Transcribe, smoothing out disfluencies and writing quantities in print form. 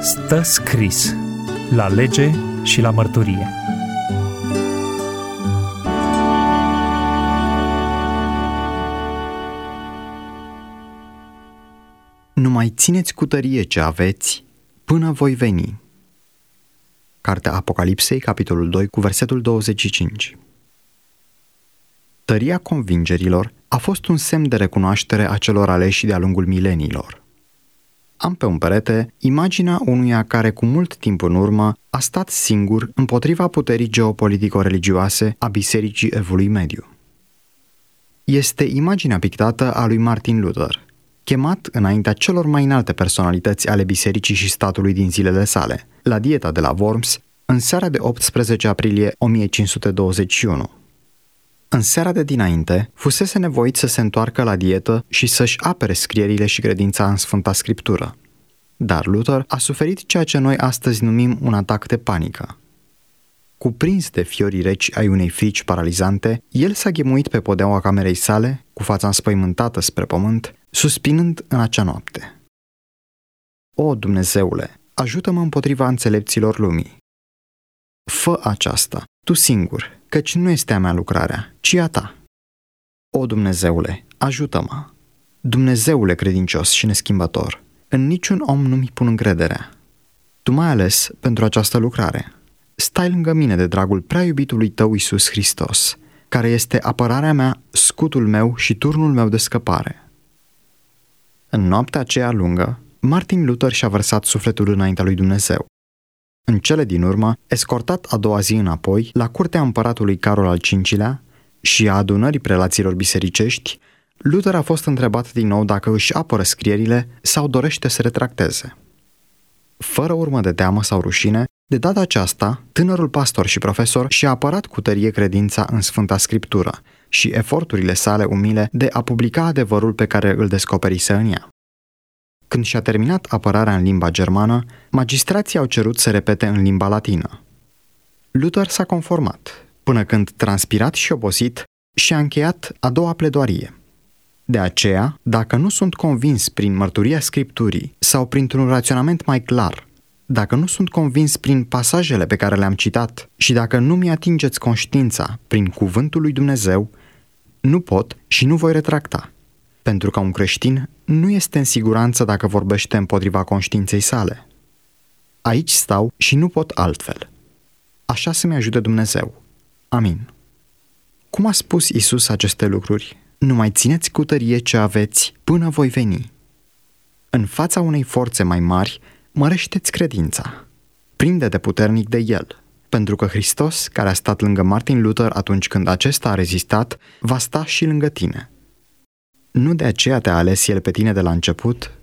Stă scris la lege și la mărturie. Nu mai țineți cu tărie ce aveți până voi veni. Cartea Apocalipsei, capitolul 2, cu versetul 25. Tăria convingerilor a fost un semn de recunoaștere a celor aleși de-a lungul mileniilor. Am pe un perete imaginea unuia care cu mult timp în urmă a stat singur împotriva puterii geopolitico-religioase a Bisericii Evului Mediu. Este imaginea pictată a lui Martin Luther, chemat înaintea celor mai înalte personalități ale bisericii și statului din zilele sale, la dieta de la Worms, în seara de 18 aprilie 1521. În seara de dinainte, fusese nevoit să se întoarcă la dietă și să-și apere scrierile și credința în Sfânta Scriptură. Dar Luther a suferit ceea ce noi astăzi numim un atac de panică. Cuprins de fiorii reci ai unei frici paralizante, el s-a ghemuit pe podeaua camerei sale, cu fața înspăimântată spre pământ, suspinând în acea noapte: O, Dumnezeule, ajută-mă împotriva înțelepților lumii. Fă aceasta, tu singur, căci nu este a mea lucrarea, ci a ta. O, Dumnezeule, ajută-mă! Dumnezeule credincios și neschimbător, în niciun om nu mi pun încrederea. Tu m-ai ales pentru această lucrare. Stai lângă mine de dragul prea iubitului tău Iisus Hristos, care este apărarea mea, scutul meu și turnul meu de scăpare. În noaptea aceea lungă, Martin Luther și-a vărsat sufletul înaintea lui Dumnezeu. În cele din urmă, escortat a doua zi înapoi la curtea împăratului Carol al V-lea și a adunării prelaților bisericești, Luther a fost întrebat din nou dacă își apără scrierile sau dorește să retracteze. Fără urmă de teamă sau rușine, de data aceasta, tânărul pastor și profesor și-a apărat cu tărie credința în Sfânta Scriptură și eforturile sale umile de a publica adevărul pe care îl descoperise în ea. Când și-a terminat apărarea în limba germană, magistrații au cerut să repete în limba latină. Luther s-a conformat, până când, transpirat și obosit, și-a încheiat a doua pledoarie. De aceea, dacă nu sunt convins prin mărturia Scripturii sau printr-un raționament mai clar, dacă nu sunt convins prin pasajele pe care le-am citat și dacă nu mi-atingeți conștiința prin cuvântul lui Dumnezeu, nu pot și nu voi retracta, pentru că un creștin nu este în siguranță dacă vorbește împotriva conștiinței sale. Aici stau și nu pot altfel. Așa să-mi ajute Dumnezeu. Amin. Cum a spus Iisus aceste lucruri? Nu mai țineți cu tărie ce aveți până voi veni. În fața unei forțe mai mari, mărește-ți credința. Prinde-te puternic de El, pentru că Hristos, care a stat lângă Martin Luther atunci când acesta a rezistat, va sta și lângă tine. Nu de aceea te-a ales El pe tine de la început,